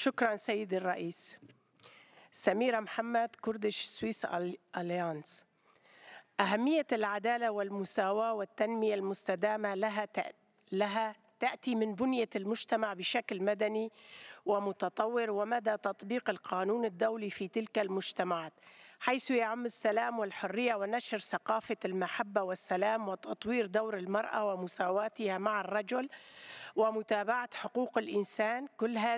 شكرا سيدي الرئيس. سميرة محمد، كردش سويس أليانس. أهمية العدالة والمساواة والتنمية المستدامة لها تأتي من بنية المجتمع بشكل مدني ومتطور ومدى تطبيق القانون الدولي في تلك المجتمعات، حيث يعم السلام والحرية ونشر ثقافة المحبة والسلام وتطوير دور المرأة ومساواتها مع الرجل ومتابعة حقوق الإنسان.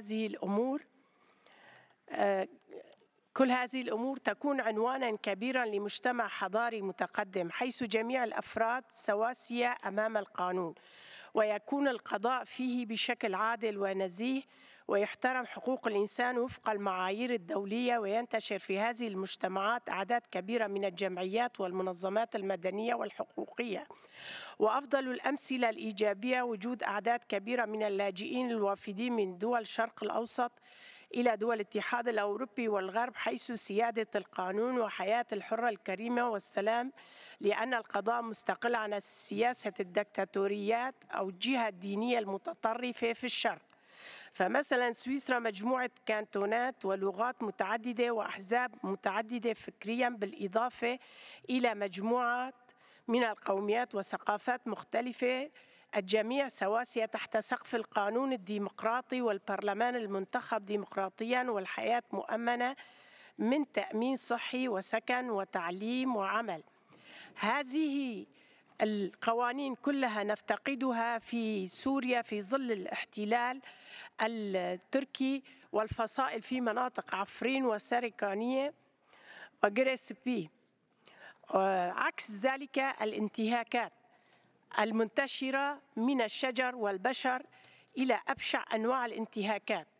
كل هذه الأمور تكون عنوانا كبيرا لمجتمع حضاري متقدم، حيث جميع الأفراد سواسية أمام القانون، ويكون القضاء فيه بشكل عادل ونزيه، ويحترم حقوق الإنسان وفق المعايير الدولية، وينتشر في هذه المجتمعات أعداد كبيرة من الجمعيات والمنظمات المدنية والحقوقية. وأفضل الأمثلة الإيجابية وجود أعداد كبيرة من اللاجئين الوافدين من دول الشرق الأوسط إلى دول الاتحاد الأوروبي والغرب، حيث سيادة القانون وحياة الحرة الكريمة والسلام، لأن القضاء مستقل عن سياسة الدكتاتوريات أو الجهة الدينية المتطرفة في الشرق. فمثلا سويسرا مجموعة كانتونات ولغات متعددة وأحزاب متعددة فكريا، بالإضافة إلى مجموعة من القوميات وثقافات مختلفة، الجميع سواسية تحت سقف القانون الديمقراطي والبرلمان المنتخب ديمقراطيا، والحياة مؤمنة من تأمين صحي وسكن وتعليم وعمل. هذه القوانين كلها نفتقدها في سوريا في ظل الاحتلال التركي والفصائل في مناطق عفرين وسركانية وجريسبي. عكس ذلك الانتهاكات المنتشرة من الشجر والبشر إلى أبشع أنواع الانتهاكات.